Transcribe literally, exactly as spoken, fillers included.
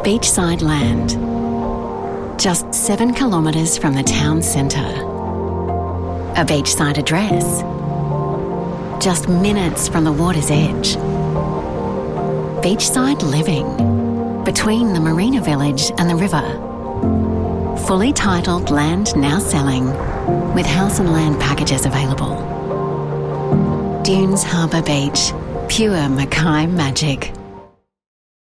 Beachside land. Just seven kilometres from the town centre. A beachside address. Just minutes from the water's edge. Beachside living. Between the marina village and the river. Fully titled land now selling, with house and land packages available. Dunes Harbour Beach. Pure Mackay magic.